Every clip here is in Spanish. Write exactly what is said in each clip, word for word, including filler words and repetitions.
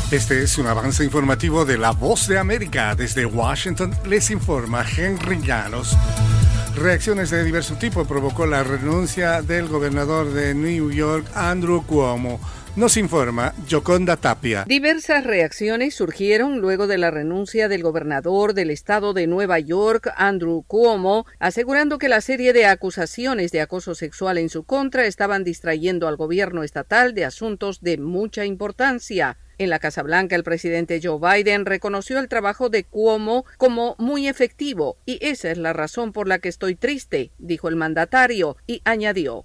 Este es un avance informativo de La Voz de América. Desde Washington les informa Henry Llanos. Reacciones de diverso tipo provocó la renuncia del gobernador de New York, Andrew Cuomo. Nos informa Yoconda Tapia. Diversas reacciones surgieron luego de la renuncia del gobernador del estado de Nueva York, Andrew Cuomo, asegurando que la serie de acusaciones de acoso sexual en su contra estaban distrayendo al gobierno estatal de asuntos de mucha importancia. En la Casa Blanca, el presidente Joe Biden reconoció el trabajo de Cuomo como muy efectivo y esa es la razón por la que estoy triste, dijo el mandatario, y añadió: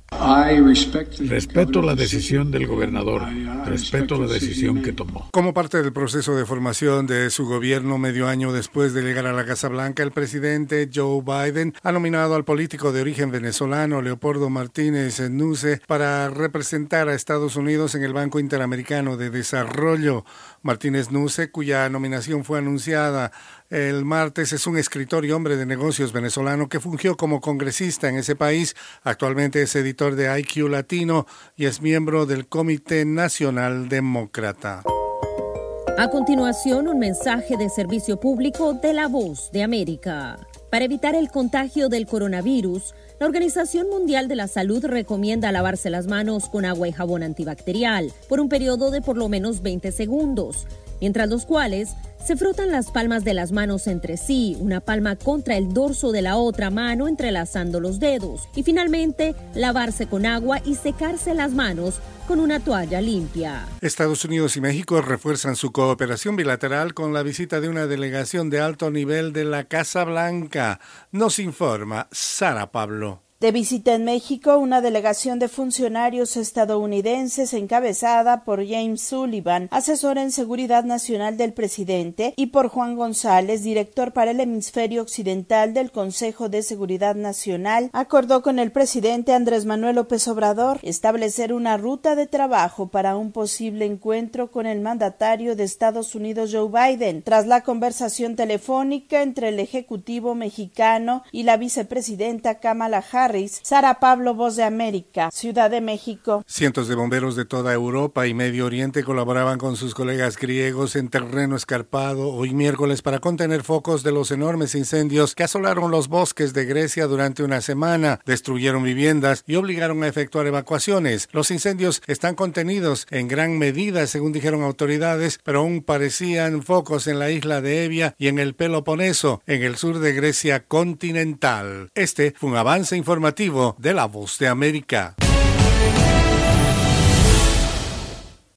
Respeto la decisión del gobernador, respeto la decisión que tomó. Como parte del proceso de formación de su gobierno medio año después de llegar a la Casa Blanca, el presidente Joe Biden ha nominado al político de origen venezolano Leopoldo Martínez Nusse para representar a Estados Unidos en el Banco Interamericano de Desarrollo. Martínez Nusse, cuya nominación fue anunciada el martes, es un escritor y hombre de negocios venezolano que fungió como congresista en ese país. Actualmente es editor de I Q Latino y es miembro del Comité Nacional Demócrata. A continuación, un mensaje de servicio público de La Voz de América. Para evitar el contagio del coronavirus, la Organización Mundial de la Salud recomienda lavarse las manos con agua y jabón antibacterial por un periodo de por lo menos veinte segundos, mientras los cuales se frotan las palmas de las manos entre sí, una palma contra el dorso de la otra mano entrelazando los dedos, y finalmente lavarse con agua y secarse las manos con una toalla limpia. Estados Unidos y México refuerzan su cooperación bilateral con la visita de una delegación de alto nivel de la Casa Blanca. Nos informa Sara Pablo. De visita en México, una delegación de funcionarios estadounidenses encabezada por James Sullivan, asesor en seguridad nacional del presidente, y por Juan González, director para el hemisferio occidental del Consejo de Seguridad Nacional, acordó con el presidente Andrés Manuel López Obrador establecer una ruta de trabajo para un posible encuentro con el mandatario de Estados Unidos, Joe Biden, tras la conversación telefónica entre el ejecutivo mexicano y la vicepresidenta Kamala Harris. Sara Pablo, Voz de América, Ciudad de México. Cientos de bomberos de toda Europa y Medio Oriente colaboraban con sus colegas griegos en terreno escarpado hoy miércoles para contener focos de los enormes incendios que asolaron los bosques de Grecia durante una semana, destruyeron viviendas y obligaron a efectuar evacuaciones. Los incendios están contenidos en gran medida, según dijeron autoridades, pero aún parecían focos en la isla de Evia y en el Peloponeso, en el sur de Grecia continental. Este fue un avance informativo de La Voz de América.